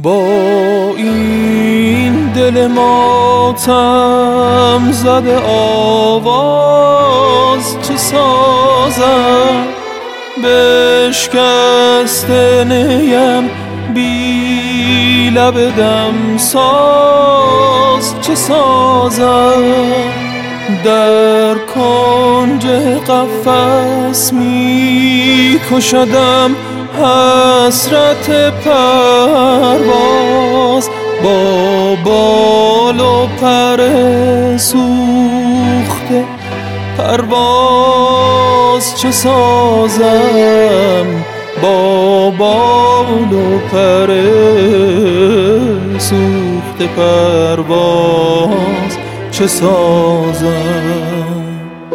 با این دل ماتم زده آواز چه سازم، بشکسته نیم بی لب دم ساز چه سازم. در کنج قفس می کشدم حسرت پرواز، با بال و پر سوخته پرواز چه سازم، با بال و پر سوخته پرواز چه سازم.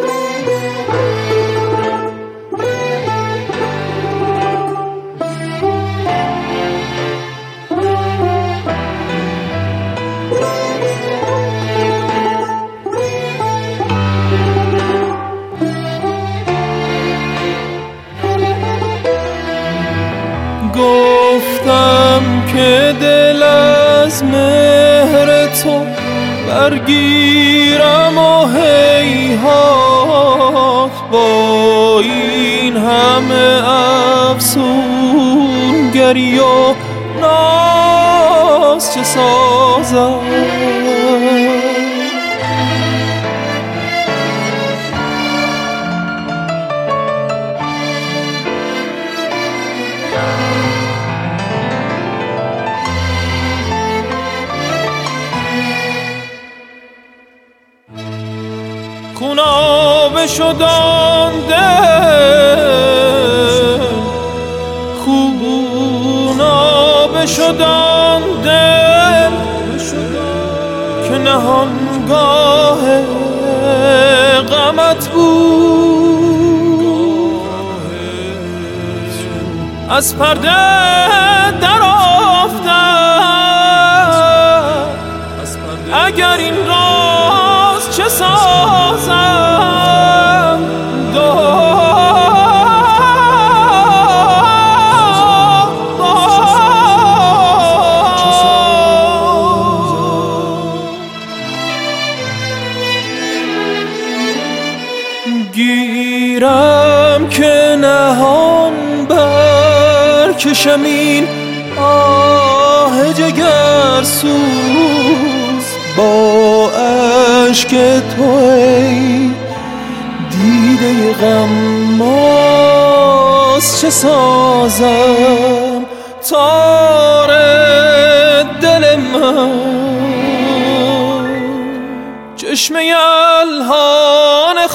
گفتم که دل از مهر تو برگیرم و هیهات، با این همه افسونگری و ناز چه سازم. خونابه شد آن دل، خونابه شد آن دل که نهانگاه غمت بود. از پرده در آفتم اگر این راز چه سازم. گیرم که نهان برکشم این آه جگرسوز، با اشک تو ای دیده غماز چه سازم. تار دل من چشمه الهان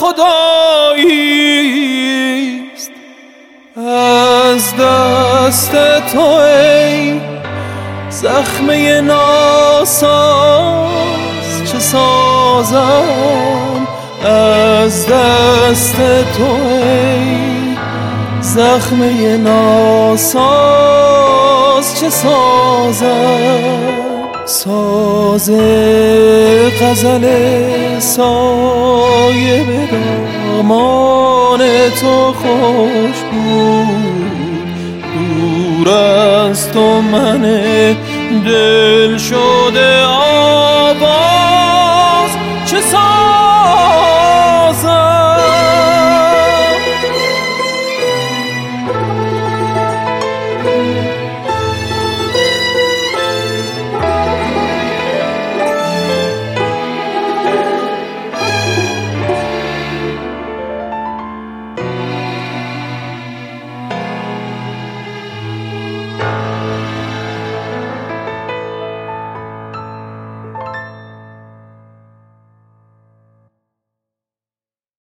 خداییست، از دست تو ای زخمه ناساز چه سازم. از دست تو ای زخمه ناساز چه سازم. ساز غزل سایه به دامان تو خوش بود، دور از تو من دل شده آواز